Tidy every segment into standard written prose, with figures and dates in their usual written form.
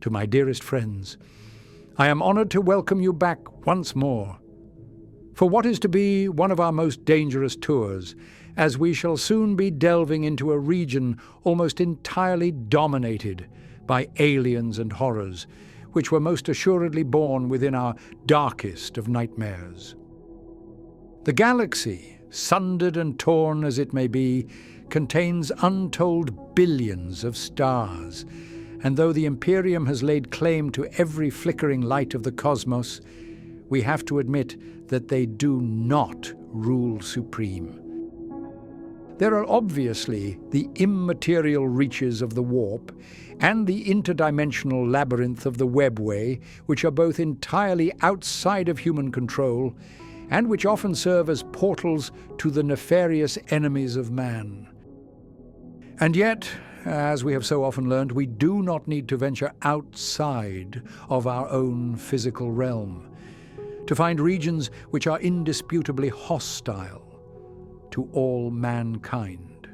to my dearest friends, I am honored to welcome you back once more for what is to be one of our most dangerous tours, as we shall soon be delving into a region almost entirely dominated by aliens and horrors, which were most assuredly born within our darkest of nightmares. The galaxy, sundered and torn as it may be, contains untold billions of stars, and though the Imperium has laid claim to every flickering light of the cosmos, we have to admit that they do not rule supreme. There are obviously the immaterial reaches of the warp and the interdimensional labyrinth of the webway, which are both entirely outside of human control and which often serve as portals to the nefarious enemies of man. And yet, as we have so often learned, we do not need to venture outside of our own physical realm to find regions which are indisputably hostile to all mankind.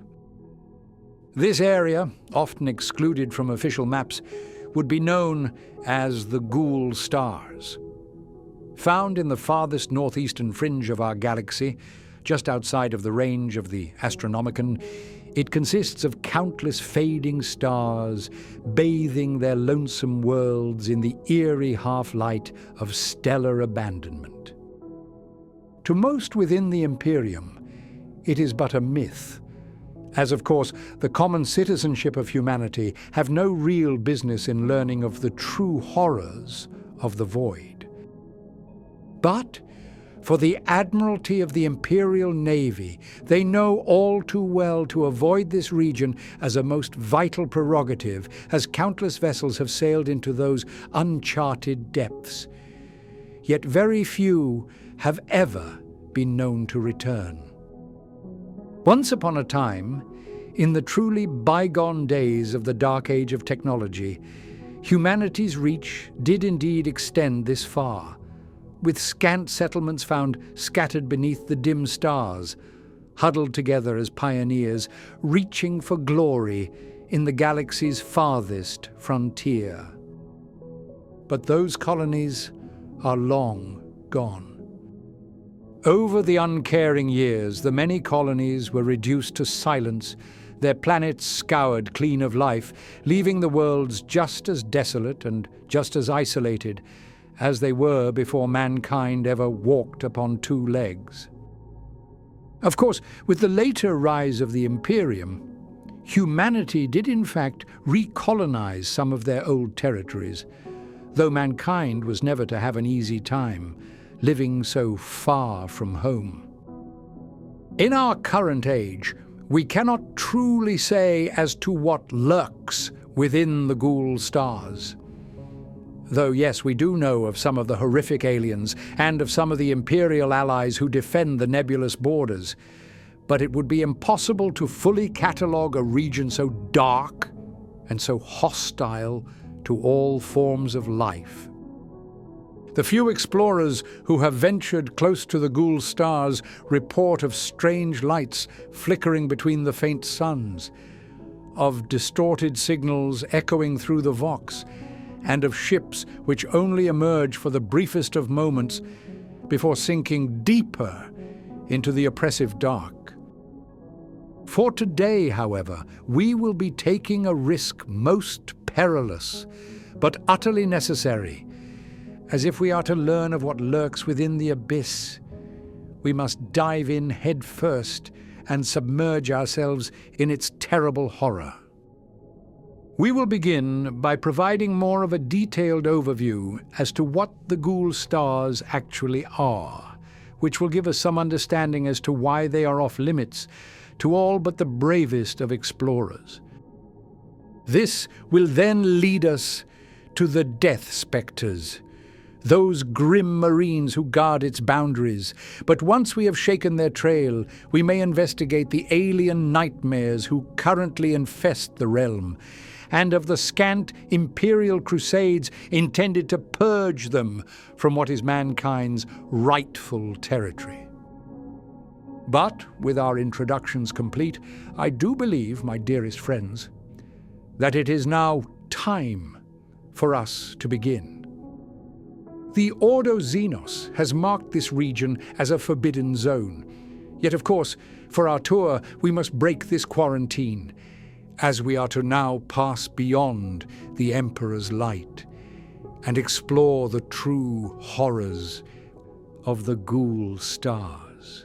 This area, often excluded from official maps, would be known as the Ghoul Stars. Found in the farthest northeastern fringe of our galaxy, just outside of the range of the Astronomicon, it consists of countless fading stars, bathing their lonesome worlds in the eerie half-light of stellar abandonment. To most within the Imperium, it is but a myth, as of course the common citizenship of humanity have no real business in learning of the true horrors of the void. But for the Admiralty of the Imperial Navy, they know all too well to avoid this region as a most vital prerogative, as countless vessels have sailed into those uncharted depths. Yet very few have ever been known to return. Once upon a time, in the truly bygone days of the dark age of technology, humanity's reach did indeed extend this far, with scant settlements found scattered beneath the dim stars, huddled together as pioneers, reaching for glory in the galaxy's farthest frontier. But those colonies are long gone. Over the uncaring years, the many colonies were reduced to silence, their planets scoured clean of life, leaving the worlds just as desolate and just as isolated as they were before mankind ever walked upon two legs. Of course, with the later rise of the Imperium, humanity did in fact recolonize some of their old territories, though mankind was never to have an easy time, living so far from home. In our current age, we cannot truly say as to what lurks within the Ghoul Stars. Though yes, we do know of some of the horrific aliens and of some of the Imperial allies who defend the nebulous borders, but it would be impossible to fully catalogue a region so dark and so hostile to all forms of life. The few explorers who have ventured close to the Ghoul Stars report of strange lights flickering between the faint suns, of distorted signals echoing through the Vox, and of ships which only emerge for the briefest of moments before sinking deeper into the oppressive dark. For today, however, we will be taking a risk most perilous, but utterly necessary, as if we are to learn of what lurks within the abyss, we must dive in head first and submerge ourselves in its terrible horror. We will begin by providing more of a detailed overview as to what the Ghoul Stars actually are, which will give us some understanding as to why they are off limits to all but the bravest of explorers. This will then lead us to the Death Spectres, those grim marines who guard its boundaries. But once we have shaken their trail, we may investigate the alien nightmares who currently infest the realm, and of the scant imperial crusades intended to purge them from what is mankind's rightful territory. But, with our introductions complete, I do believe, my dearest friends, that it is now time for us to begin. The Ordo Xenos has marked this region as a forbidden zone. Yet, of course, for our tour, we must break this quarantine, as we are to now pass beyond the Emperor's light and explore the true horrors of the Ghoul Stars.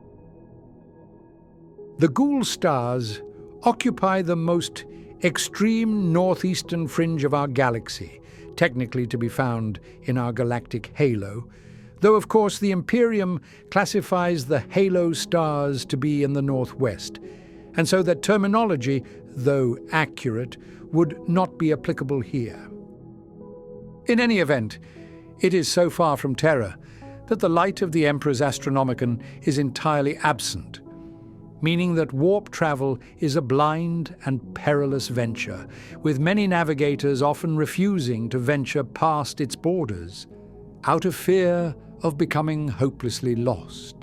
The Ghoul Stars occupy the most extreme northeastern fringe of our galaxy, technically to be found in our galactic halo, though of course the Imperium classifies the halo stars to be in the northwest, and so that terminology, though accurate, would not be applicable here. In any event, it is so far from Terra that the light of the Emperor's Astronomicon is entirely absent, meaning that warp travel is a blind and perilous venture, with many navigators often refusing to venture past its borders, out of fear of becoming hopelessly lost.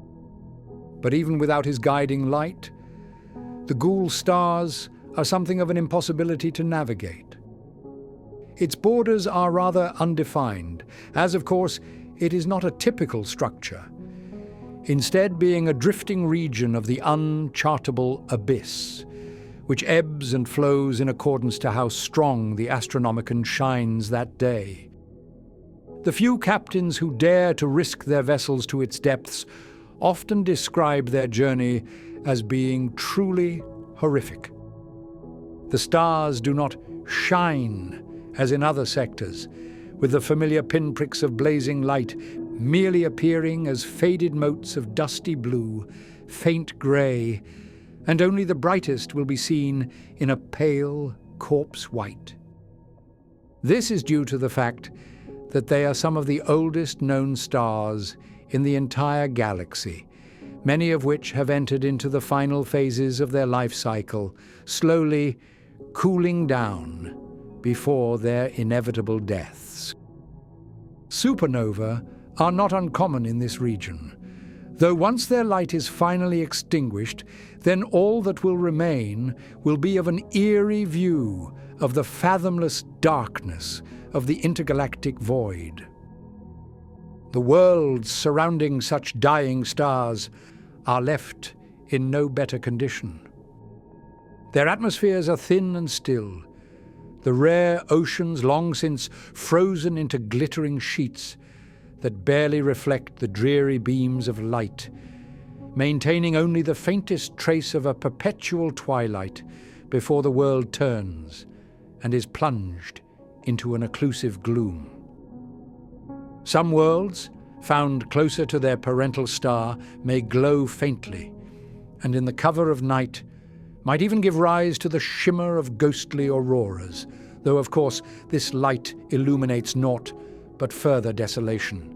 But even without his guiding light, the Ghoul Stars are something of an impossibility to navigate. Its borders are rather undefined, as of course it is not a typical structure, instead being a drifting region of the unchartable abyss, which ebbs and flows in accordance to how strong the Astronomicon shines that day. The few captains who dare to risk their vessels to its depths often describe their journey as being truly horrific. The stars do not shine as in other sectors, with the familiar pinpricks of blazing light merely appearing as faded motes of dusty blue, faint grey, and only the brightest will be seen in a pale corpse white. This is due to the fact that they are some of the oldest known stars in the entire galaxy, many of which have entered into the final phases of their life cycle, slowly cooling down before their inevitable deaths. Supernovae are not uncommon in this region, though once their light is finally extinguished, then all that will remain will be of an eerie view of the fathomless darkness of the intergalactic void. The worlds surrounding such dying stars are left in no better condition. Their atmospheres are thin and still, the rare oceans long since frozen into glittering sheets that barely reflect the dreary beams of light, maintaining only the faintest trace of a perpetual twilight before the world turns and is plunged into an occlusive gloom. Some worlds, found closer to their parental star, may glow faintly, and in the cover of night might even give rise to the shimmer of ghostly auroras, though of course this light illuminates naught but further desolation.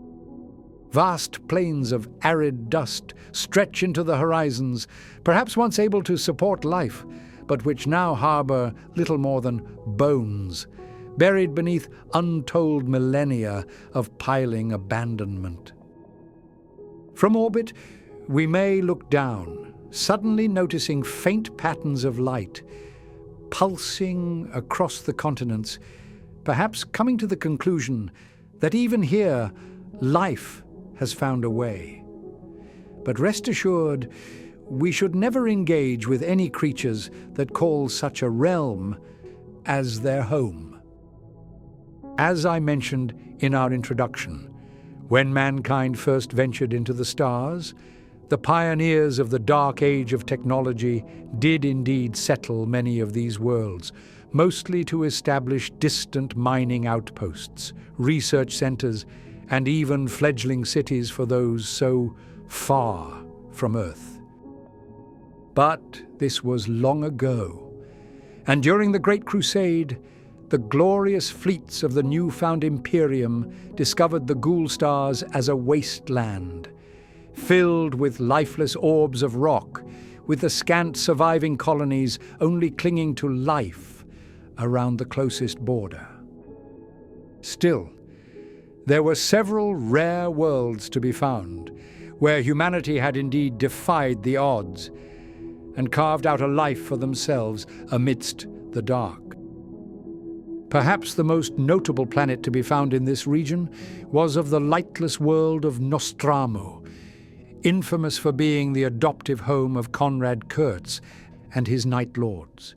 Vast plains of arid dust stretch into the horizons, perhaps once able to support life, but which now harbor little more than bones, buried beneath untold millennia of piling abandonment. From orbit, we may look down, suddenly noticing faint patterns of light pulsing across the continents, perhaps coming to the conclusion that even here, life has found a way. But rest assured, we should never engage with any creatures that call such a realm as their home. As I mentioned in our introduction, when mankind first ventured into the stars, the pioneers of the dark age of technology did indeed settle many of these worlds, mostly to establish distant mining outposts, research centers, and even fledgling cities for those so far from Earth. But this was long ago, and during the Great Crusade, the glorious fleets of the newfound Imperium discovered the Ghoul Stars as a wasteland, filled with lifeless orbs of rock, with the scant surviving colonies only clinging to life around the closest border. Still, there were several rare worlds to be found, where humanity had indeed defied the odds and carved out a life for themselves amidst the dark. Perhaps the most notable planet to be found in this region was of the lightless world of Nostromo, infamous for being the adoptive home of Konrad Kurz and his Night Lords.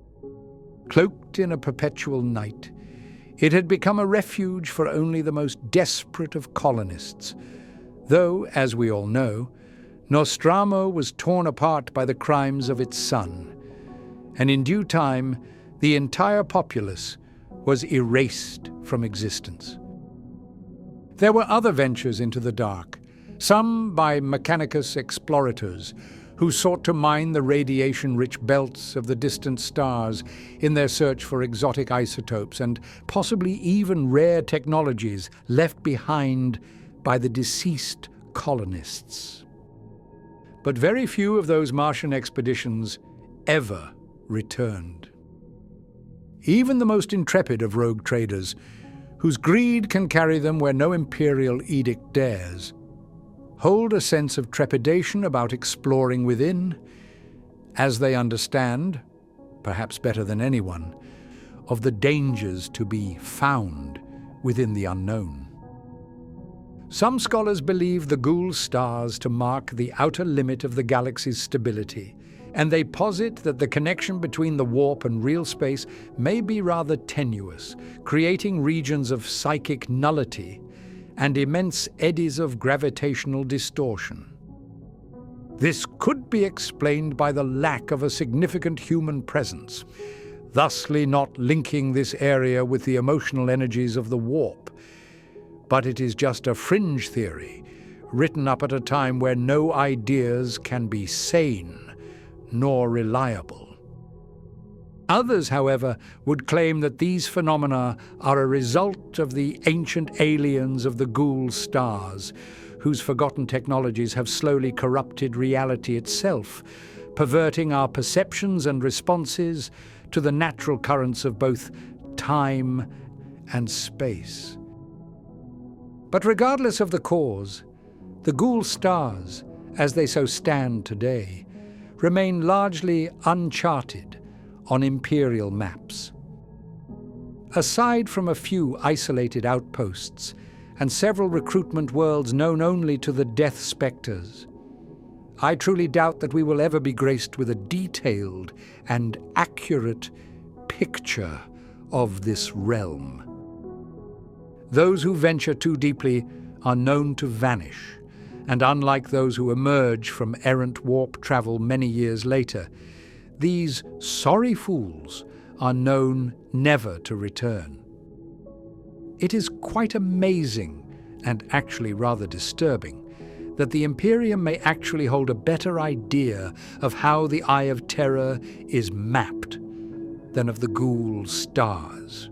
Cloaked in a perpetual night, it had become a refuge for only the most desperate of colonists, though, as we all know, Nostromo was torn apart by the crimes of its son, and in due time the entire populace was erased from existence. There were other ventures into the dark, some by Mechanicus explorators, who sought to mine the radiation-rich belts of the distant stars in their search for exotic isotopes and possibly even rare technologies left behind by the deceased colonists. But very few of those Martian expeditions ever returned. Even the most intrepid of rogue traders, whose greed can carry them where no imperial edict dares, hold a sense of trepidation about exploring within, as they understand, perhaps better than anyone, of the dangers to be found within the unknown. Some scholars believe the Gould stars to mark the outer limit of the galaxy's stability, and they posit that the connection between the warp and real space may be rather tenuous, creating regions of psychic nullity and immense eddies of gravitational distortion. This could be explained by the lack of a significant human presence, thusly not linking this area with the emotional energies of the warp. But it is just a fringe theory, written up at a time where no ideas can be sane nor reliable. Others, however, would claim that these phenomena are a result of the ancient aliens of the Gould stars, whose forgotten technologies have slowly corrupted reality itself, perverting our perceptions and responses to the natural currents of both time and space. But regardless of the cause, the Gould stars, as they so stand today, remain largely uncharted on imperial maps. Aside from a few isolated outposts and several recruitment worlds known only to the Death Spectres, I truly doubt that we will ever be graced with a detailed and accurate picture of this realm. Those who venture too deeply are known to vanish, and unlike those who emerge from errant warp travel many years later, these sorry fools are known never to return. It is quite amazing, and actually rather disturbing, that the Imperium may actually hold a better idea of how the Eye of Terror is mapped than of the Gould stars.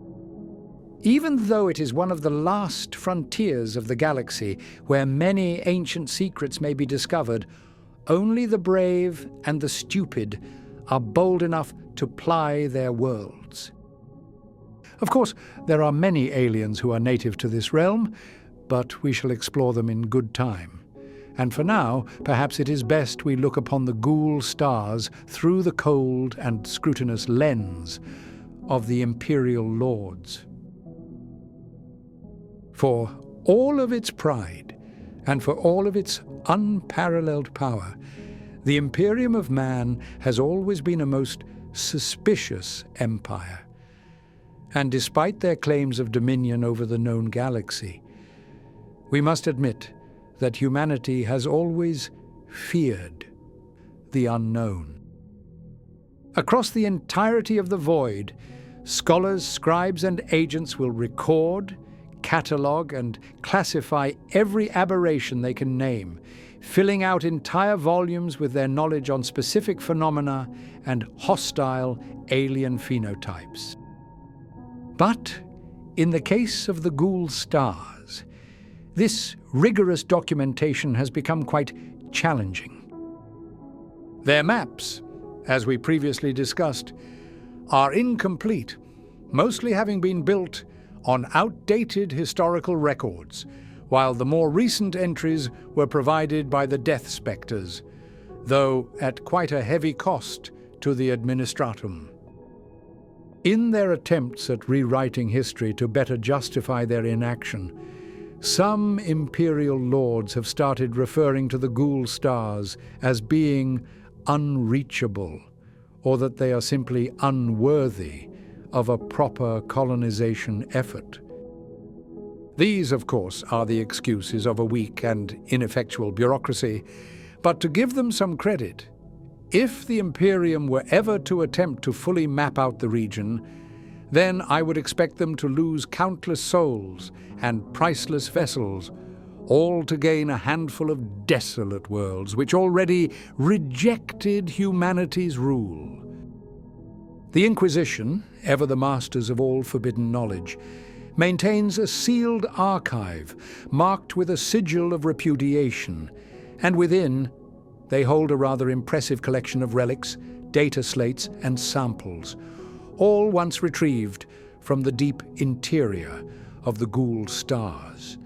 Even though it is one of the last frontiers of the galaxy where many ancient secrets may be discovered, only the brave and the stupid are bold enough to ply their worlds. Of course, there are many aliens who are native to this realm, but we shall explore them in good time. And for now, perhaps it is best we look upon the Gould stars through the cold and scrutinous lens of the Imperial Lords. For all of its pride, and for all of its unparalleled power, the Imperium of Man has always been a most suspicious empire. And despite their claims of dominion over the known galaxy, we must admit that humanity has always feared the unknown. Across the entirety of the void, scholars, scribes, and agents will record, catalogue, and classify every aberration they can name, filling out entire volumes with their knowledge on specific phenomena and hostile alien phenotypes. But in the case of the Gould stars, this rigorous documentation has become quite challenging. Their maps, as we previously discussed, are incomplete, mostly having been built on outdated historical records, while the more recent entries were provided by the Death Spectres, though at quite a heavy cost to the Administratum. In their attempts at rewriting history to better justify their inaction, some Imperial lords have started referring to the Ghoul Stars as being unreachable, or that they are simply unworthy of a proper colonization effort. These, of course, are the excuses of a weak and ineffectual bureaucracy, but to give them some credit, if the Imperium were ever to attempt to fully map out the region, then I would expect them to lose countless souls and priceless vessels, all to gain a handful of desolate worlds which already rejected humanity's rule. The Inquisition, ever the masters of all forbidden knowledge, maintains a sealed archive marked with a sigil of repudiation, and within they hold a rather impressive collection of relics, data slates and samples, all once retrieved from the deep interior of the Ghoul Stars.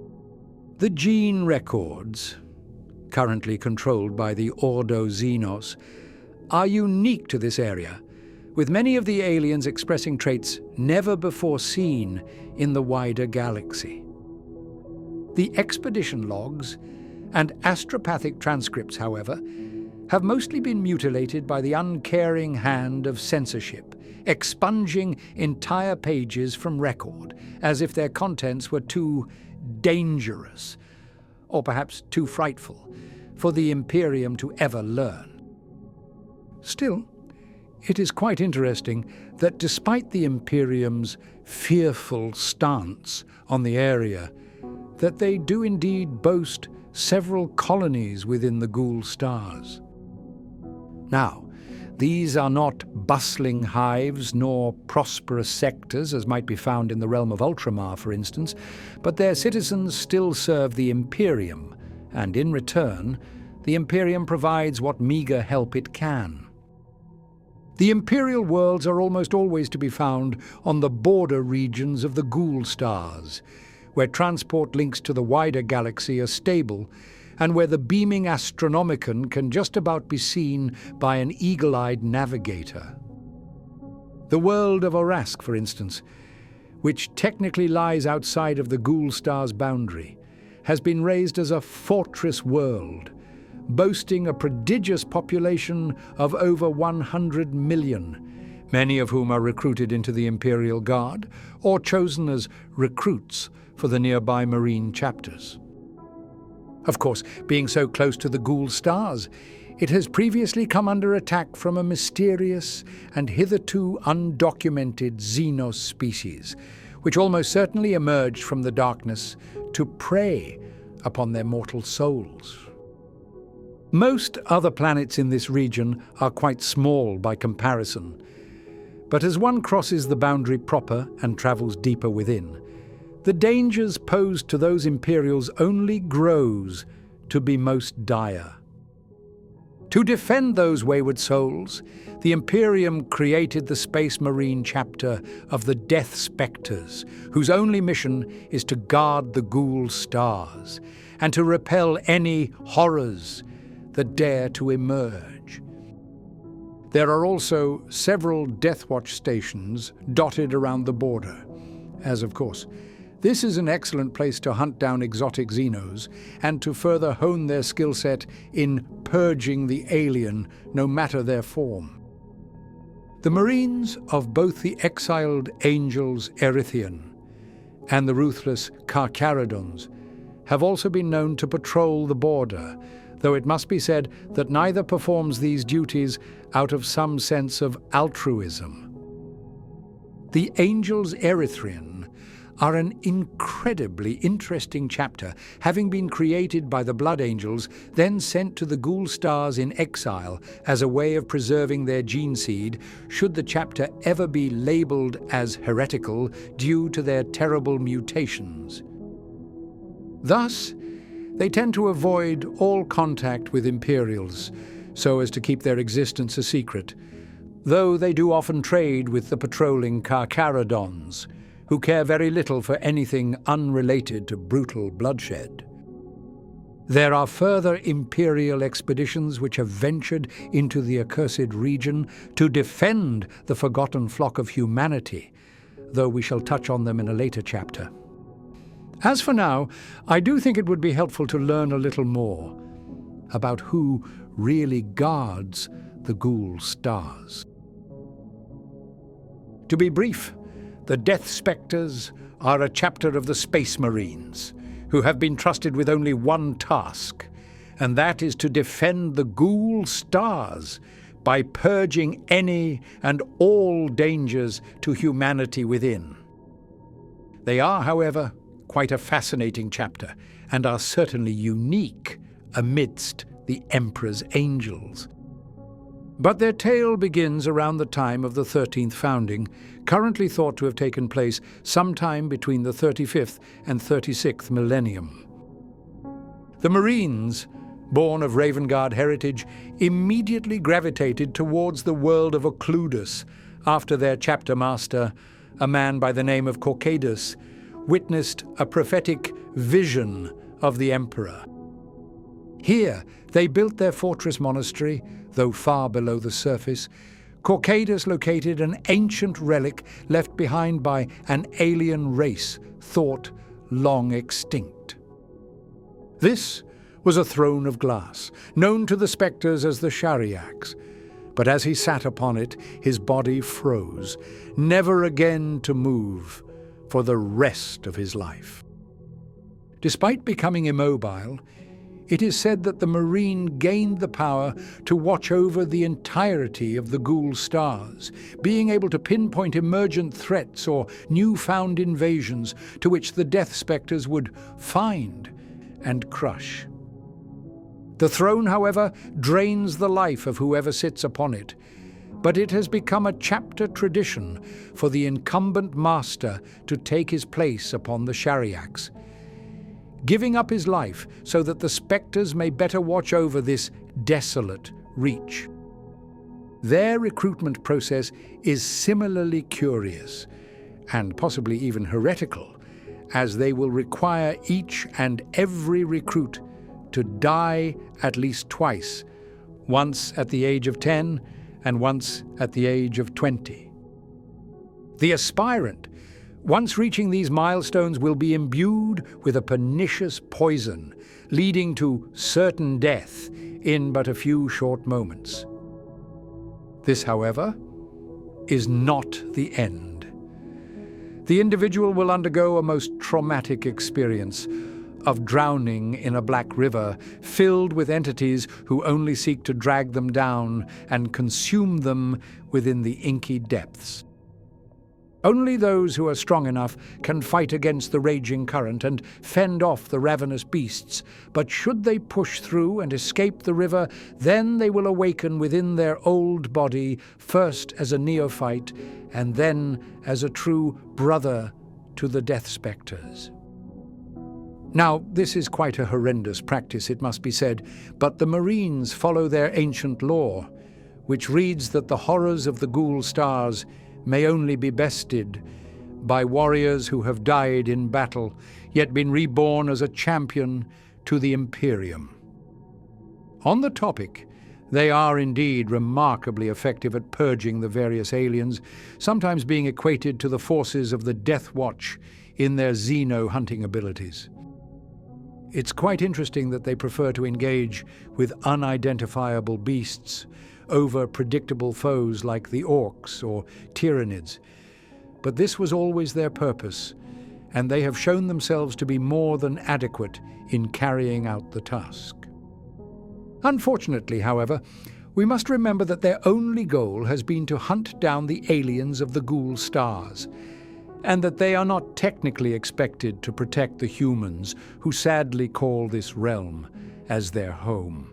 The gene records, currently controlled by the Ordo Xenos, are unique to this area, with many of the aliens expressing traits never before seen in the wider galaxy. The expedition logs and astropathic transcripts, however, have mostly been mutilated by the uncaring hand of censorship, expunging entire pages from record, as if their contents were too dangerous, or perhaps too frightful, for the Imperium to ever learn. Still, it is quite interesting that despite the Imperium's fearful stance on the area, that they do indeed boast several colonies within the Ghoul Stars. Now, these are not bustling hives nor prosperous sectors as might be found in the realm of Ultramar, for instance, but their citizens still serve the Imperium, and in return, the Imperium provides what meager help it can. The Imperial worlds are almost always to be found on the border regions of the Ghoul Stars, where transport links to the wider galaxy are stable, and where the beaming Astronomicon can just about be seen by an eagle-eyed navigator. The world of Orask, for instance, which technically lies outside of the Ghoul Star's boundary, has been raised as a fortress world, boasting a prodigious population of over 100 million, many of whom are recruited into the Imperial Guard or chosen as recruits for the nearby Marine chapters. Of course, being so close to the Ghoul Stars, it has previously come under attack from a mysterious and hitherto undocumented Xenos species, which almost certainly emerged from the darkness to prey upon their mortal souls. Most other planets in this region are quite small by comparison, but as one crosses the boundary proper and travels deeper within, the dangers posed to those Imperials only grows to be most dire. To defend those wayward souls, the Imperium created the Space Marine chapter of the Death Spectres, whose only mission is to guard the Ghoul Stars and to repel any horrors that dare to emerge. There are also several Deathwatch stations dotted around the border, as of course, this is an excellent place to hunt down exotic Xenos and to further hone their skill set in purging the alien, no matter their form. The Marines of both the exiled Angels Erythian and the ruthless Carcharodons have also been known to patrol the border, though it must be said that neither performs these duties out of some sense of altruism. The Angels Erythrian are an incredibly interesting chapter, having been created by the Blood Angels, then sent to the Ghoul Stars in exile as a way of preserving their gene seed, should the chapter ever be labelled as heretical due to their terrible mutations. Thus, they tend to avoid all contact with Imperials, so as to keep their existence a secret, though they do often trade with the patrolling Carcharodons, who care very little for anything unrelated to brutal bloodshed. There are further imperial expeditions which have ventured into the accursed region to defend the forgotten flock of humanity, though we shall touch on them in a later chapter. As for now, I do think it would be helpful to learn a little more about who really guards the Ghoul Stars. To be brief, the Death Spectres are a chapter of the Space Marines, who have been trusted with only one task, and that is to defend the Ghoul Stars by purging any and all dangers to humanity within. They are, however, quite a fascinating chapter, and are certainly unique amidst the Emperor's angels. But their tale begins around the time of the 13th founding, currently thought to have taken place sometime between the 35th and 36th millennium. The Marines, born of Ravengard heritage, immediately gravitated towards the world of Occludus after their chapter master, a man by the name of Corcadus, witnessed a prophetic vision of the Emperor. Here they built their fortress monastery, though far below the surface. Corcadus located an ancient relic left behind by an alien race thought long extinct. This was a throne of glass, known to the spectres as the Shariacs, but as he sat upon it, his body froze, never again to move for the rest of his life. Despite becoming immobile, it is said that the Marine gained the power to watch over the entirety of the Ghoul Stars, being able to pinpoint emergent threats or newfound invasions to which the Death Spectres would find and crush. The throne, however, drains the life of whoever sits upon it, but it has become a chapter tradition for the incumbent master to take his place upon the Shariacs, giving up his life so that the spectres may better watch over this desolate reach. Their recruitment process is similarly curious, and possibly even heretical, as they will require each and every recruit to die at least twice, once at the age of 10 and once at the age of 20. The aspirant, once reaching these milestones, will be imbued with a pernicious poison, leading to certain death in but a few short moments. This, however, is not the end. The individual will undergo a most traumatic experience of drowning in a black river filled with entities who only seek to drag them down and consume them within the inky depths. Only those who are strong enough can fight against the raging current and fend off the ravenous beasts, but should they push through and escape the river, then they will awaken within their old body, first as a neophyte, and then as a true brother to the Death Spectres. Now, this is quite a horrendous practice, it must be said, but the Marines follow their ancient law, which reads that the horrors of the Ghoul Stars may only be bested by warriors who have died in battle, yet been reborn as a champion to the Imperium. On the topic, they are indeed remarkably effective at purging the various aliens, sometimes being equated to the forces of the Death Watch in their xeno hunting abilities. It's quite interesting that they prefer to engage with unidentifiable beasts over predictable foes like the orcs or tyrannids. But this was always their purpose, and they have shown themselves to be more than adequate in carrying out the task. Unfortunately, however, we must remember that their only goal has been to hunt down the aliens of the Ghoul Stars, and that they are not technically expected to protect the humans who sadly call this realm as their home.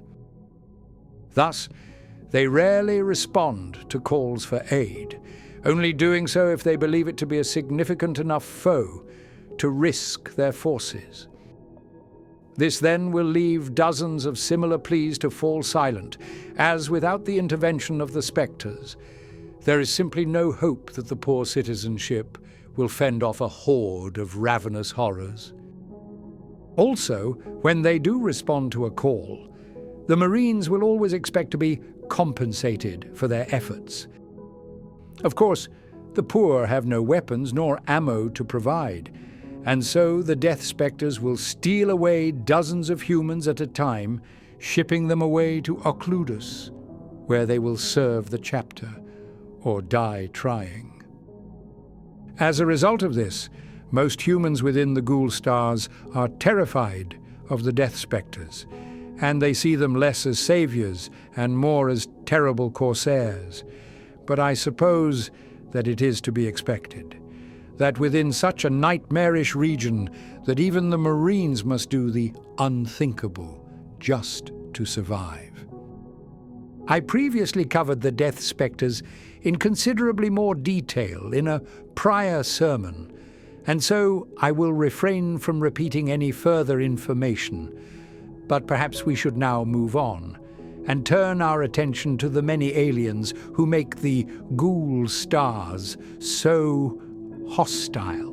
Thus, they rarely respond to calls for aid, only doing so if they believe it to be a significant enough foe to risk their forces. This then will leave dozens of similar pleas to fall silent, as without the intervention of the spectres, there is simply no hope that the poor citizenship will fend off a horde of ravenous horrors. Also, when they do respond to a call, the Marines will always expect to be compensated for their efforts. Of course, the poor have no weapons nor ammo to provide, and so the Death Spectres will steal away dozens of humans at a time, shipping them away to Occludus, where they will serve the chapter or die trying. As a result of this, most humans within the Ghoul Stars are terrified of the Death Spectres, and they see them less as saviors and more as terrible corsairs. But I suppose that it is to be expected, that within such a nightmarish region that even the Marines must do the unthinkable just to survive. I previously covered the Death Spectres in considerably more detail in a prior sermon, and so I will refrain from repeating any further information. But perhaps we should now move on and turn our attention to the many aliens who make the Ghoul Stars so hostile.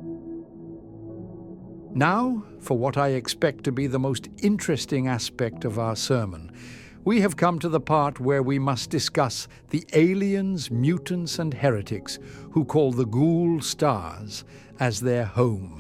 Now, for what I expect to be the most interesting aspect of our sermon, we have come to the part where we must discuss the aliens, mutants, and heretics who call the Ghoul Stars as their home.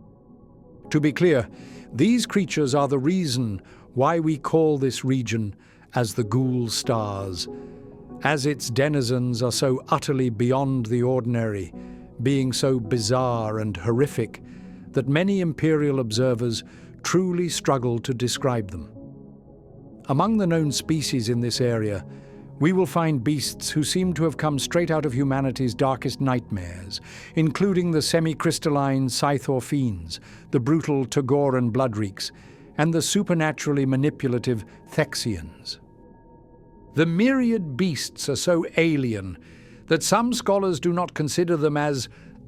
To be clear, these creatures are the reason why we call this region as the Ghoul Stars, as its denizens are so utterly beyond the ordinary, being so bizarre and horrific that many Imperial observers truly struggle to describe them. Among the known species in this area, we will find beasts who seem to have come straight out of humanity's darkest nightmares, including the semi-crystalline Scythor fiends, the brutal Togoran bloodreeks, and the supernaturally manipulative Thexians. The myriad beasts are so alien that some scholars do not consider them as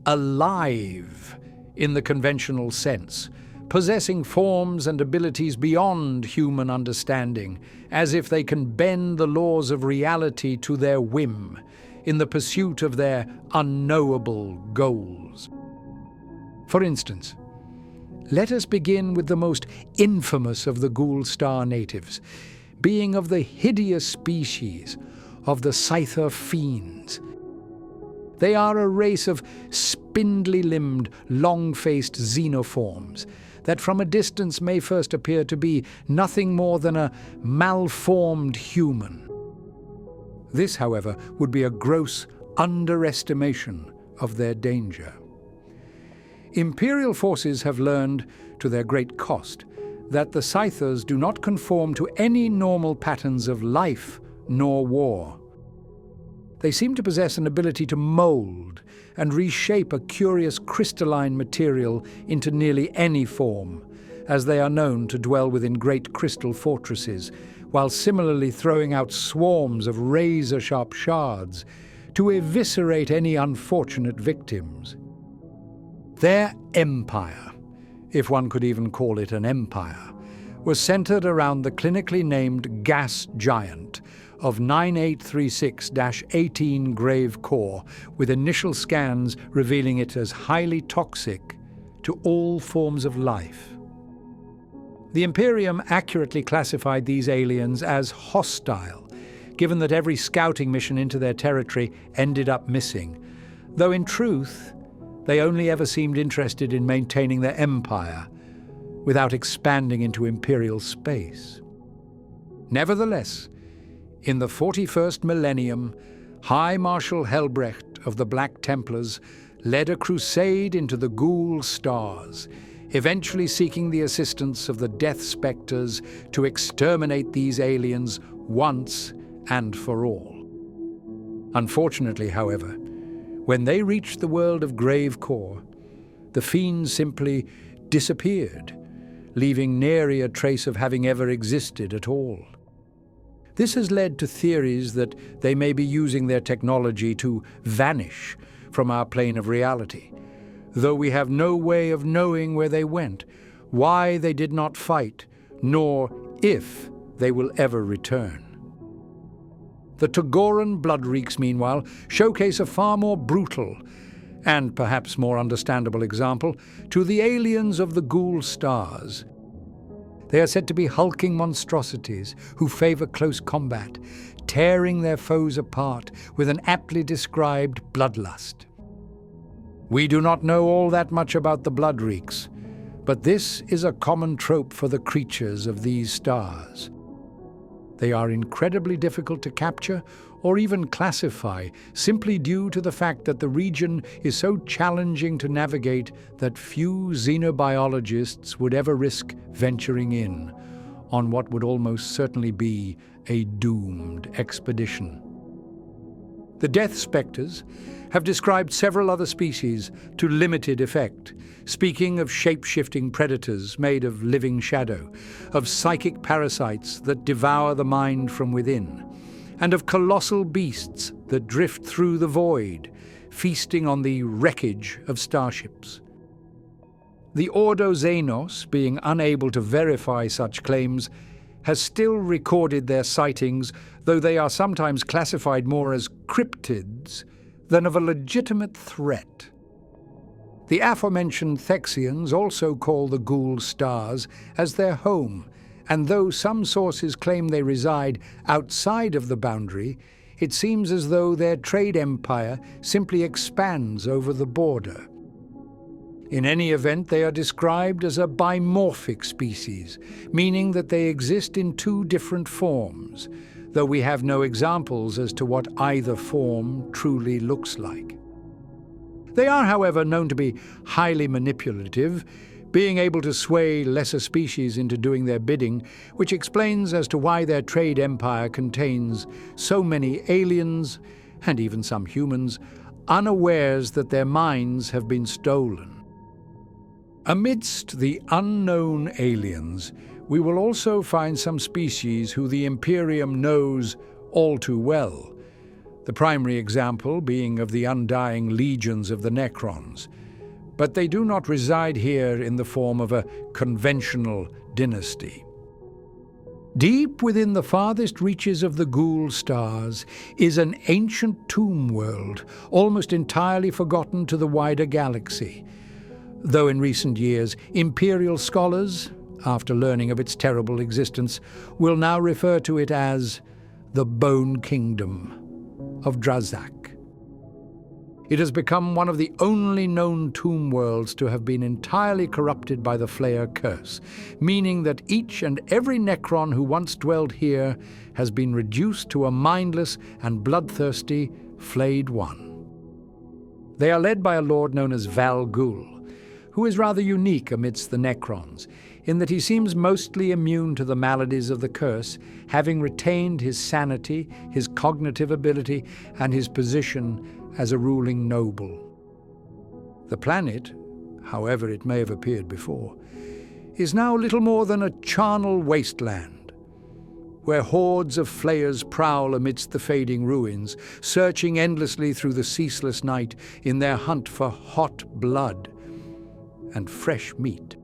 alive in the conventional sense, possessing forms and abilities beyond human understanding, as if they can bend the laws of reality to their whim in the pursuit of their unknowable goals. For instance, let us begin with the most infamous of the Ghoul Star natives, being of the hideous species of the Scyther fiends. They are a race of spindly-limbed, long-faced xenoforms that from a distance may first appear to be nothing more than a malformed human. This, however, would be a gross underestimation of their danger. Imperial forces have learned, to their great cost, that the Scythers do not conform to any normal patterns of life nor war. They seem to possess an ability to mold and reshape a curious crystalline material into nearly any form, as they are known to dwell within great crystal fortresses, while similarly throwing out swarms of razor-sharp shards to eviscerate any unfortunate victims. Their empire, if one could even call it an empire, was centered around the clinically named gas giant of 9836-18 Grave Core, with initial scans revealing it as highly toxic to all forms of life. The Imperium accurately classified these aliens as hostile, given that every scouting mission into their territory ended up missing, though in truth, they only ever seemed interested in maintaining their empire without expanding into Imperial space. Nevertheless, in the 41st millennium, High Marshal Helbrecht of the Black Templars led a crusade into the Ghoul Stars, eventually seeking the assistance of the Death Spectres to exterminate these aliens once and for all. Unfortunately, however, when they reached the world of Grave Core, the fiends simply disappeared, leaving nary a trace of having ever existed at all. This has led to theories that they may be using their technology to vanish from our plane of reality, though we have no way of knowing where they went, why they did not fight, nor if they will ever return. The Togoran bloodreeks, meanwhile, showcase a far more brutal and perhaps more understandable example, to the aliens of the Ghoul stars. They are said to be hulking monstrosities who favor close combat, tearing their foes apart with an aptly described bloodlust. We do not know all that much about the Bloodreeks, but this is a common trope for the creatures of these stars. They are incredibly difficult to capture or even classify, simply due to the fact that the region is so challenging to navigate that few xenobiologists would ever risk venturing in on what would almost certainly be a doomed expedition. The Death Spectres have described several other species to limited effect, speaking of shape-shifting predators made of living shadow, of psychic parasites that devour the mind from within, and of colossal beasts that drift through the void, feasting on the wreckage of starships. The Ordo Xenos, being unable to verify such claims, has still recorded their sightings, though they are sometimes classified more as cryptids than of a legitimate threat. The aforementioned Thexians also call the Ghoul stars as their home, and though some sources claim they reside outside of the boundary, it seems as though their trade empire simply expands over the border. In any event, they are described as a bimorphic species, meaning that they exist in two different forms, though we have no examples as to what either form truly looks like. They are, however, known to be highly manipulative, being able to sway lesser species into doing their bidding, which explains as to why their trade empire contains so many aliens, and even some humans, unawares that their minds have been stolen. Amidst the unknown aliens, we will also find some species who the Imperium knows all too well, the primary example being of the undying legions of the Necrons. But they do not reside here in the form of a conventional dynasty. Deep within the farthest reaches of the Ghoul stars is an ancient tomb world, almost entirely forgotten to the wider galaxy, though in recent years Imperial scholars, after learning of its terrible existence, will now refer to it as the Bone Kingdom of Drazak. It has become one of the only known tomb worlds to have been entirely corrupted by the Flayer curse, meaning that each and every Necron who once dwelled here has been reduced to a mindless and bloodthirsty flayed one. They are led by a lord known as Val Ghul, who is rather unique amidst the Necrons, in that he seems mostly immune to the maladies of the curse, having retained his sanity, his cognitive ability, and his position as a ruling noble. The planet, however it may have appeared before, is now little more than a charnel wasteland, where hordes of flayers prowl amidst the fading ruins, searching endlessly through the ceaseless night in their hunt for hot blood and fresh meat.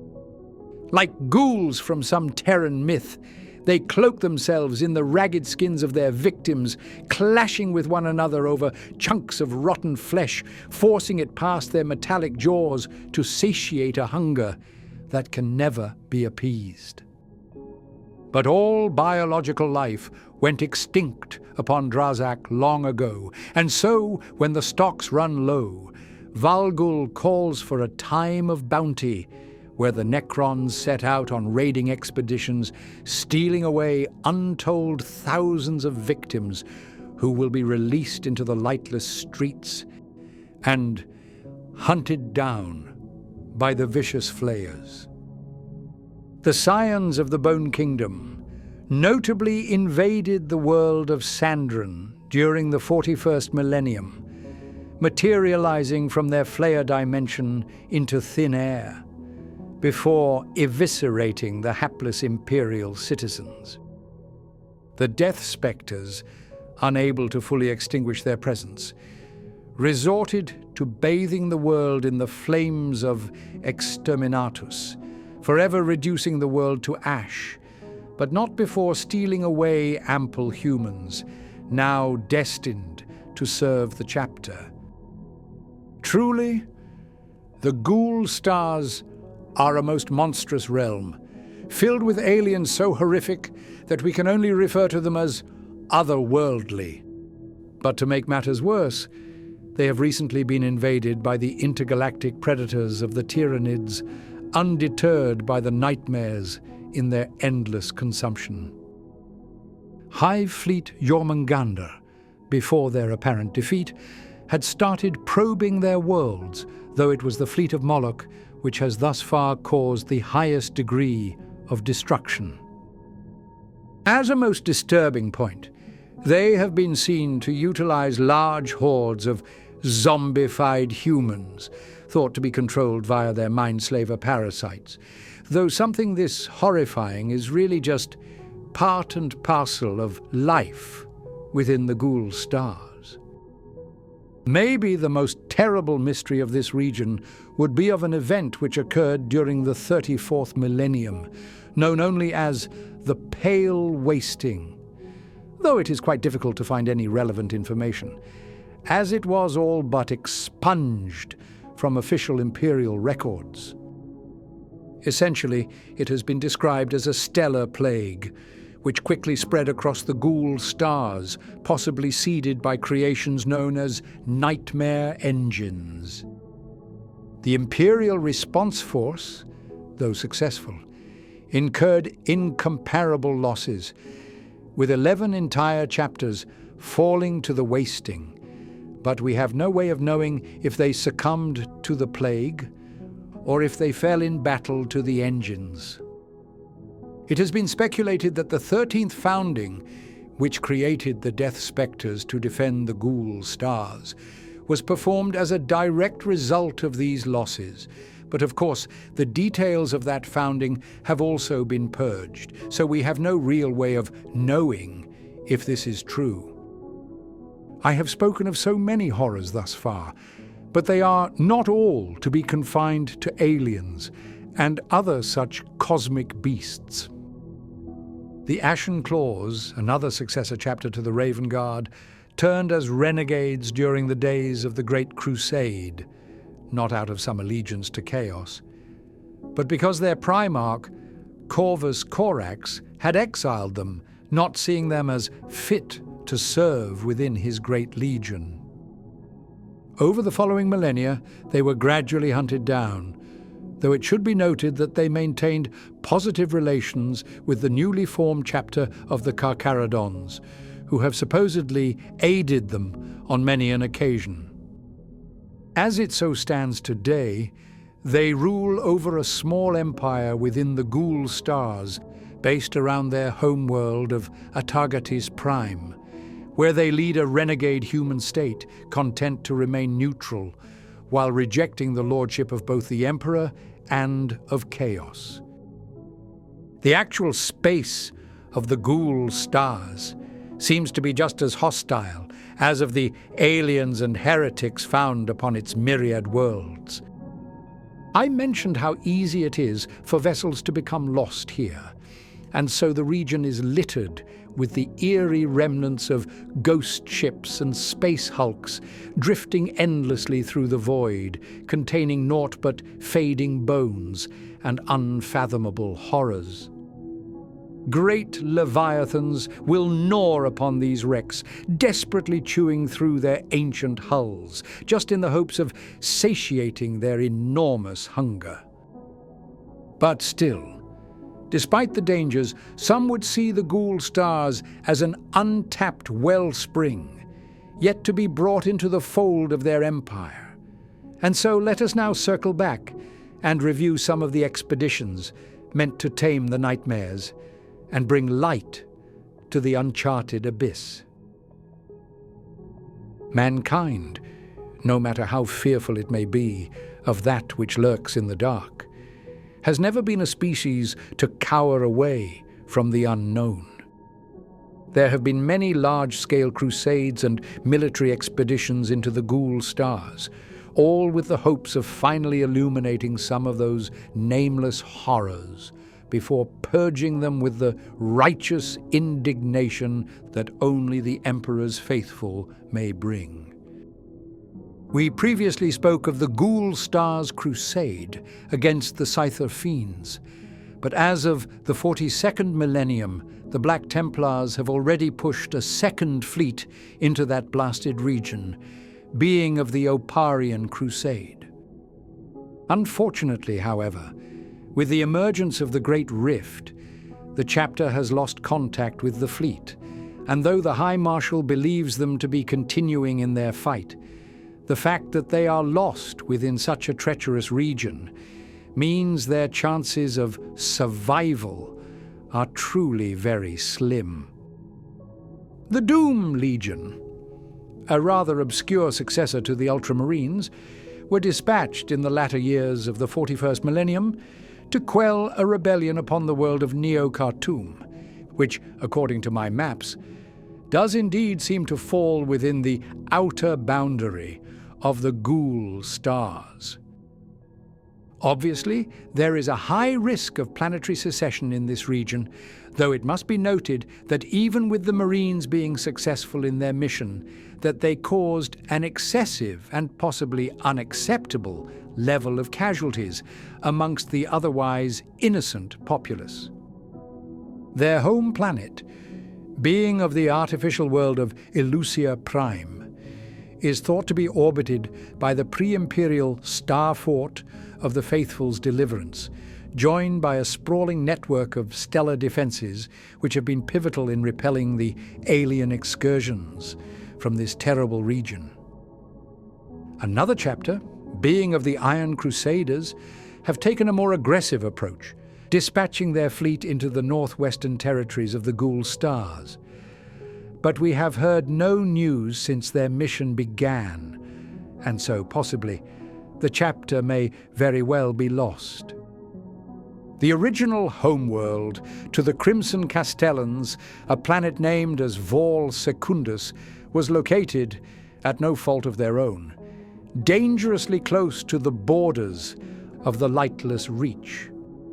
Like ghouls from some Terran myth, they cloak themselves in the ragged skins of their victims, clashing with one another over chunks of rotten flesh, forcing it past their metallic jaws to satiate a hunger that can never be appeased. But all biological life went extinct upon Drazak long ago, and so, when the stocks run low, Val Ghul calls for a time of bounty, where the Necrons set out on raiding expeditions, stealing away untold thousands of victims who will be released into the lightless streets and hunted down by the vicious flayers. The Scions of the Bone Kingdom notably invaded the world of Sandran during the 41st millennium, materializing from their Flayer dimension into thin air, before eviscerating the hapless Imperial citizens. The Death Spectres, unable to fully extinguish their presence, resorted to bathing the world in the flames of Exterminatus, forever reducing the world to ash, but not before stealing away ample humans, now destined to serve the chapter. Truly, the Ghoul stars are a most monstrous realm, filled with aliens so horrific that we can only refer to them as otherworldly. But to make matters worse, they have recently been invaded by the intergalactic predators of the Tyranids, undeterred by the nightmares in their endless consumption. Hive Fleet Jormungandr, before their apparent defeat, had started probing their worlds, though it was the fleet of Moloch which has thus far caused the highest degree of destruction. As a most disturbing point, they have been seen to utilize large hordes of zombified humans, thought to be controlled via their mindslaver parasites, though something this horrifying is really just part and parcel of life within the Ghoul stars. Maybe the most terrible mystery of this region would be of an event which occurred during the 34th millennium, known only as the Pale Wasting, though it is quite difficult to find any relevant information, as it was all but expunged from official imperial records. Essentially, it has been described as a stellar plague, which quickly spread across the Ghoul stars, possibly seeded by creations known as nightmare engines. The Imperial Response Force, though successful, incurred incomparable losses, with 11 entire chapters falling to the wasting, but we have no way of knowing if they succumbed to the plague or if they fell in battle to the engines. It has been speculated that the 13th founding, which created the Death Spectres to defend the Ghoul stars, was performed as a direct result of these losses. But of course, the details of that founding have also been purged, so we have no real way of knowing if this is true. I have spoken of so many horrors thus far, but they are not all to be confined to aliens and other such cosmic beasts. The Ashen Claws, another successor chapter to the Raven Guard, turned as renegades during the days of the Great Crusade, not out of some allegiance to chaos, but because their Primarch, Corvus Corax, had exiled them, not seeing them as fit to serve within his great legion. Over the following millennia, they were gradually hunted down, though it should be noted that they maintained positive relations with the newly formed chapter of the Carcharodons, who have supposedly aided them on many an occasion. As it so stands today, they rule over a small empire within the Ghoul stars, based around their homeworld of Atargatis Prime, where they lead a renegade human state, content to remain neutral, while rejecting the lordship of both the Emperor and of Chaos. The actual space of the Ghoul stars seems to be just as hostile as of the aliens and heretics found upon its myriad worlds. I mentioned how easy it is for vessels to become lost here, and so the region is littered with the eerie remnants of ghost ships and space hulks drifting endlessly through the void, containing naught but fading bones and unfathomable horrors. Great leviathans will gnaw upon these wrecks, desperately chewing through their ancient hulls, just in the hopes of satiating their enormous hunger. But still, despite the dangers, some would see the Ghoul stars as an untapped wellspring, yet to be brought into the fold of their empire. And so let us now circle back and review some of the expeditions meant to tame the nightmares and bring light to the uncharted abyss. Mankind, no matter how fearful it may be of that which lurks in the dark, has never been a species to cower away from the unknown. There have been many large-scale crusades and military expeditions into the Ghoul stars, all with the hopes of finally illuminating some of those nameless horrors before purging them with the righteous indignation that only the Emperor's faithful may bring. We previously spoke of the Ghoul Star's crusade against the Scyther Fiends, but as of the 42nd millennium, the Black Templars have already pushed a second fleet into that blasted region, being of the Oparian Crusade. Unfortunately, however, with the emergence of the Great Rift, the chapter has lost contact with the fleet, and though the High Marshal believes them to be continuing in their fight, the fact that they are lost within such a treacherous region means their chances of survival are truly very slim. The Doom Legion, a rather obscure successor to the Ultramarines, were dispatched in the latter years of the 41st millennium to quell a rebellion upon the world of Neo-Khartoum, which, according to my maps, does indeed seem to fall within the outer boundary of the Ghoul Stars. Obviously, there is a high risk of planetary secession in this region, though it must be noted that even with the Marines being successful in their mission, that they caused an excessive and possibly unacceptable level of casualties amongst the otherwise innocent populace. Their home planet, being of the artificial world of Elusia Prime, is thought to be orbited by the pre-imperial Star Fort of the Faithful's Deliverance, joined by a sprawling network of stellar defenses which have been pivotal in repelling the alien excursions from this terrible region. Another chapter, being of the Iron Crusaders, have taken a more aggressive approach, dispatching their fleet into the northwestern territories of the Ghoul Stars. But we have heard no news since their mission began, and so possibly the chapter may very well be lost. The original homeworld to the Crimson Castellans, a planet named as Vol Secundus, was located, at no fault of their own, dangerously close to the borders of the Lightless Reach.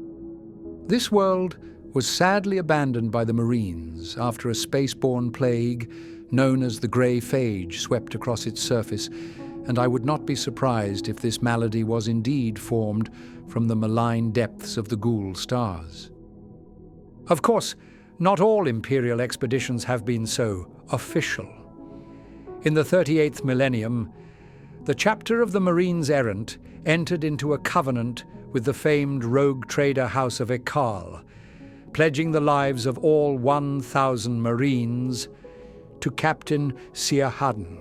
This world was sadly abandoned by the Marines after a spaceborne plague known as the Grey Phage swept across its surface, and I would not be surprised if this malady was indeed formed from the malign depths of the Ghoul Stars. Of course, not all Imperial expeditions have been so official. In the 38th millennium, the chapter of the Marines Errant entered into a covenant with the famed rogue trader House of Ekal, pledging the lives of all 1,000 Marines to Captain Siahaddon.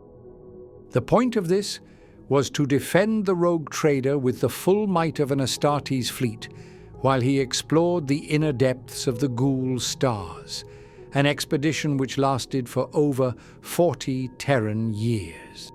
The point of this was to defend the rogue trader with the full might of an Astartes fleet, while he explored the inner depths of the Ghoul Stars, an expedition which lasted for over 40 Terran years.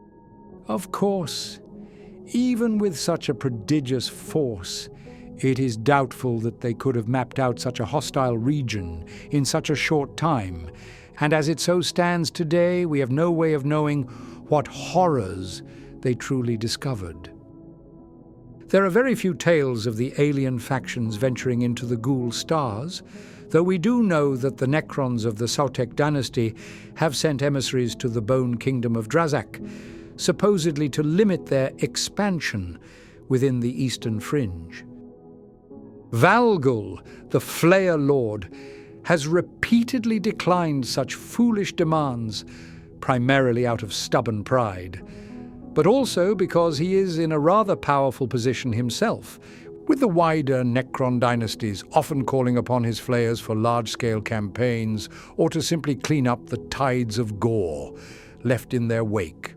Of course, even with such a prodigious force, it is doubtful that they could have mapped out such a hostile region in such a short time, and as it so stands today, we have no way of knowing what horrors they truly discovered. There are very few tales of the alien factions venturing into the Ghoul Stars, though we do know that the Necrons of the Sautek dynasty have sent emissaries to the Bone Kingdom of Drazak, supposedly to limit their expansion within the eastern fringe. Valgul, the Flayer Lord, has repeatedly declined such foolish demands, primarily out of stubborn pride, but also because he is in a rather powerful position himself, with the wider Necron dynasties often calling upon his Flayers for large-scale campaigns or to simply clean up the tides of gore left in their wake.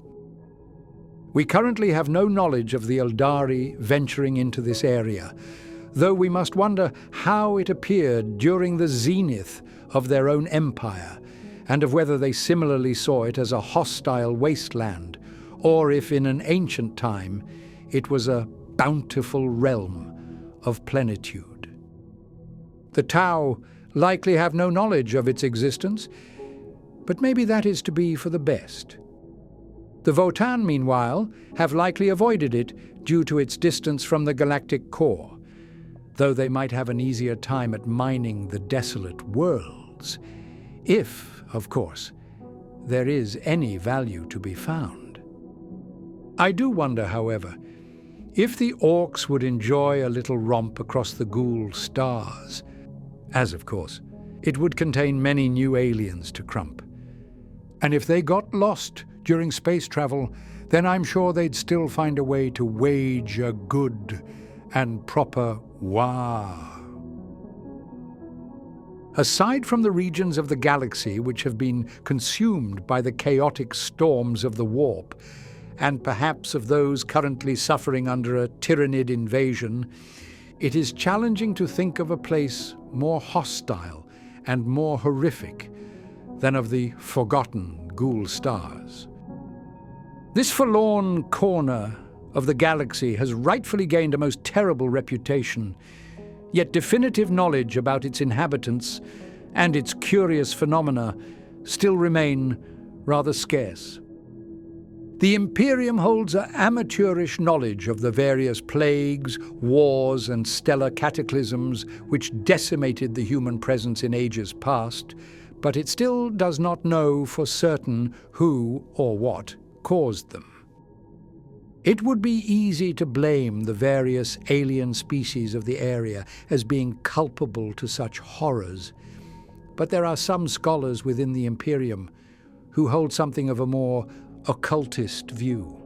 We currently have no knowledge of the Eldari venturing into this area, though we must wonder how it appeared during the zenith of their own empire, and of whether they similarly saw it as a hostile wasteland, or if in an ancient time it was a bountiful realm of plenitude. The Tau likely have no knowledge of its existence, but maybe that is to be for the best. The Votan, meanwhile, have likely avoided it due to its distance from the galactic core, though they might have an easier time at mining the desolate worlds, if, of course, there is any value to be found. I do wonder, however, if the Orcs would enjoy a little romp across the Ghoul stars, as of course it would contain many new aliens to Crump. And if they got lost during space travel, then I'm sure they'd still find a way to wage a good and proper war. Aside from the regions of the galaxy which have been consumed by the chaotic storms of the warp, and perhaps of those currently suffering under a Tyranid invasion, it is challenging to think of a place more hostile and more horrific than of the forgotten Ghoul stars. This forlorn corner of the galaxy has rightfully gained a most terrible reputation, yet definitive knowledge about its inhabitants and its curious phenomena still remain rather scarce. The Imperium holds an amateurish knowledge of the various plagues, wars, and stellar cataclysms which decimated the human presence in ages past, but it still does not know for certain who or what caused them. It would be easy to blame the various alien species of the area as being culpable to such horrors, but there are some scholars within the Imperium who hold something of a more occultist view.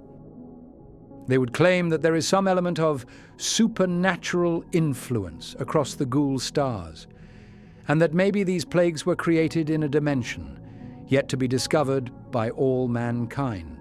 They would claim that there is some element of supernatural influence across the Ghoul stars, and that maybe these plagues were created in a dimension yet to be discovered by all mankind.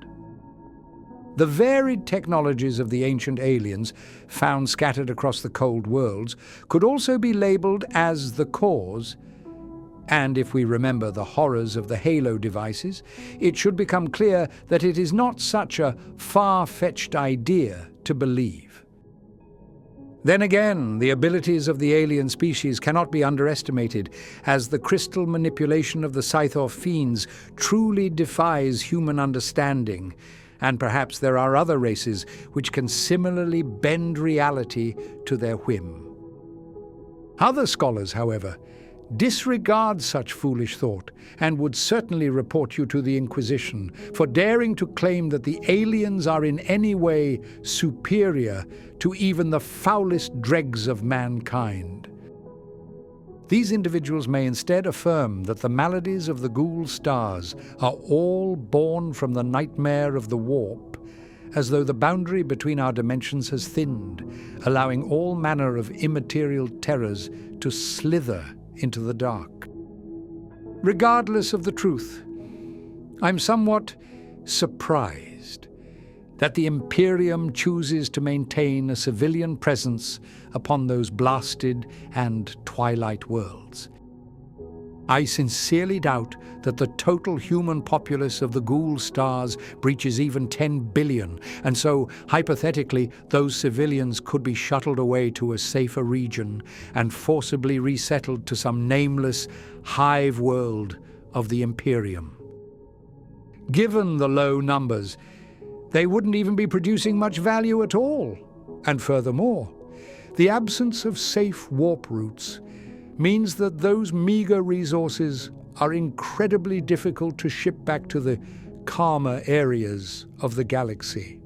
The varied technologies of the ancient aliens found scattered across the cold worlds could also be labeled as the cause, and if we remember the horrors of the Halo devices, it should become clear that it is not such a far-fetched idea to believe. Then again, the abilities of the alien species cannot be underestimated, as the crystal manipulation of the Scythor fiends truly defies human understanding, and perhaps there are other races which can similarly bend reality to their whim. Other scholars, however, disregard such foolish thought and would certainly report you to the Inquisition for daring to claim that the aliens are in any way superior to even the foulest dregs of mankind. These individuals may instead affirm that the maladies of the Ghoul stars are all born from the nightmare of the warp, as though the boundary between our dimensions has thinned, allowing all manner of immaterial terrors to slither into the dark. Regardless of the truth, I'm somewhat surprised that the Imperium chooses to maintain a civilian presence upon those blasted and twilight worlds. I sincerely doubt that the total human populace of the Ghoul stars breaches even 10 billion, and so, hypothetically, those civilians could be shuttled away to a safer region and forcibly resettled to some nameless hive world of the Imperium. Given the low numbers, they wouldn't even be producing much value at all. And furthermore, the absence of safe warp routes means that those meager resources are incredibly difficult to ship back to the calmer areas of the galaxy.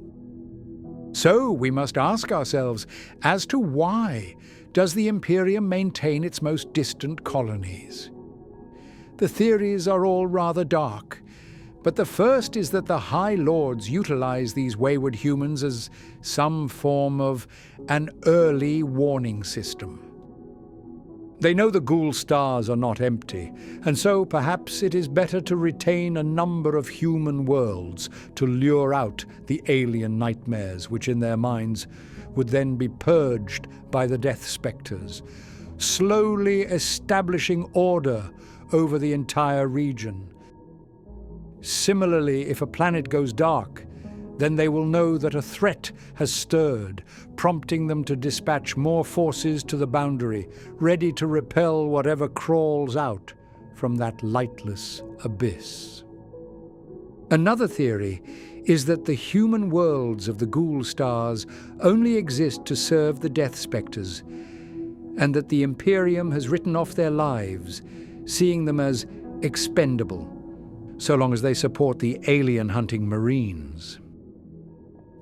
So we must ask ourselves as to why does the Imperium maintain its most distant colonies? The theories are all rather dark, but the first is that the High Lords utilize these wayward humans as some form of an early warning system. They know the Ghoul stars are not empty, and so perhaps it is better to retain a number of human worlds to lure out the alien nightmares which in their minds would then be purged by the Death Spectres, slowly establishing order over the entire region. Similarly, if a planet goes dark, then they will know that a threat has stirred, prompting them to dispatch more forces to the boundary, ready to repel whatever crawls out from that lightless abyss. Another theory is that the human worlds of the Ghoul stars only exist to serve the Death Spectres, and that the Imperium has written off their lives, seeing them as expendable, so long as they support the alien-hunting Marines.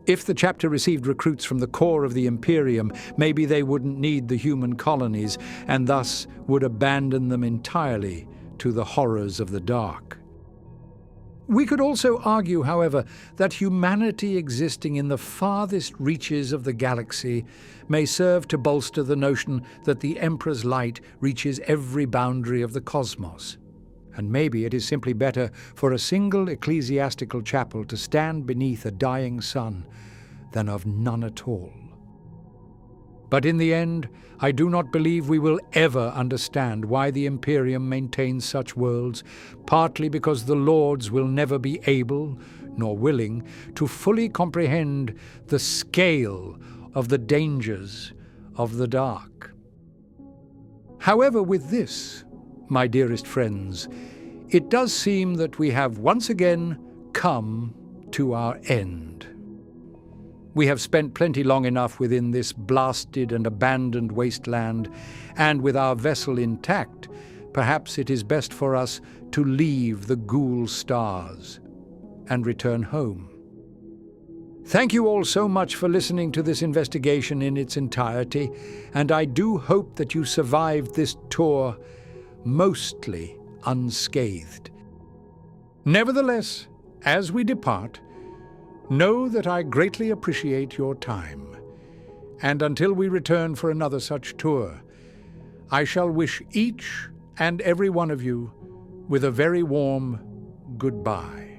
If the chapter received recruits from the core of the Imperium, maybe they wouldn't need the human colonies and thus would abandon them entirely to the horrors of the dark. We could also argue, however, that humanity existing in the farthest reaches of the galaxy may serve to bolster the notion that the Emperor's light reaches every boundary of the cosmos. And maybe it is simply better for a single ecclesiastical chapel to stand beneath a dying sun than of none at all. But in the end, I do not believe we will ever understand why the Imperium maintains such worlds, partly because the Lords will never be able, nor willing, to fully comprehend the scale of the dangers of the dark. However, with this, my dearest friends, it does seem that we have once again come to our end. We have spent plenty long enough within this blasted and abandoned wasteland, and with our vessel intact, perhaps it is best for us to leave the Ghoul stars and return home. Thank you all so much for listening to this investigation in its entirety, and I do hope that you survived this tour mostly unscathed. Nevertheless, as we depart, know that I greatly appreciate your time, and until we return for another such tour, I shall wish each and every one of you with a very warm goodbye.